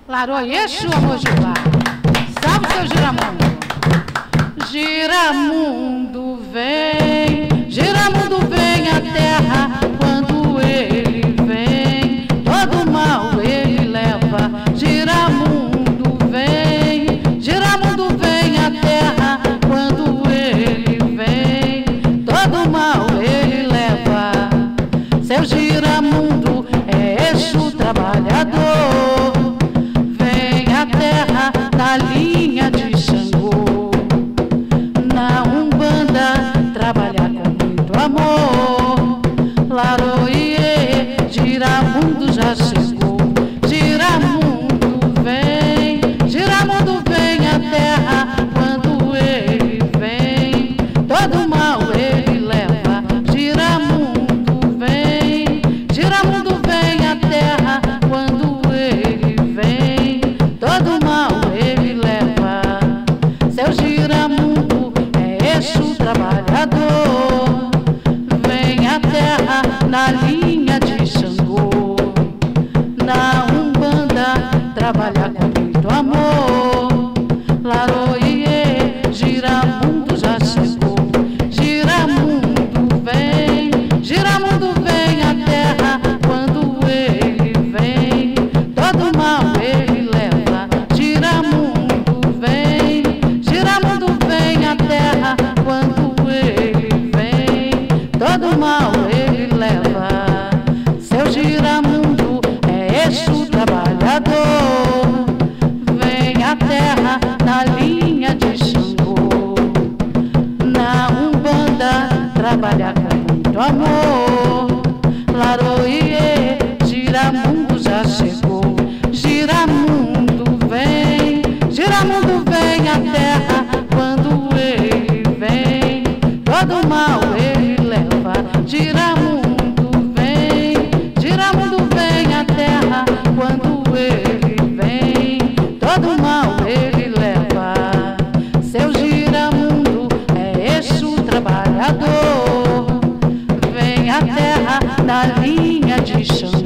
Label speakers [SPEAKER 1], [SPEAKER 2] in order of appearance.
[SPEAKER 1] Laroyeixo, Amojubá, salve seu Giramundo. Giramundo vem à terra, quando ele vem, todo mal ele leva. Giramundo vem à terra, quando ele vem, todo mal ele leva. Seu Giramundo é Exu trabalhador, vem à terra na linha de Xangô, na Umbanda trabalhar com muito amor. Laroiê, Giramundo já chegou. Giramundo vem à terra, quando ele vem, todo mal ele leva. Giramundo vem à terra, quando ele vem, todo mal ele leva. Seu Giramundo é Exu trabalhador, vem à terra na linha de Xangô, na Umbanda trabalhar com muito amor. Laroiê, Giramundo já chegou. Giramundo vem à terra, quando ele vem, todo mal ele leva. Giramundo vem à terra, quando ele vem, todo mal ele leva. Seu Giramundo é Exu trabalhador, vem à terra na linha de Xangô, na Umbanda trabalhar com muito amor. Laroiê, Giramundo já chegou. Giramundo vem à terra, quando ele vem, todo mal ele leva. Giramundo vem à terra, quando ele vem, todo mal ele leva. Seu Giramundo é Exu trabalhador, vem à terra na linha de Xangô,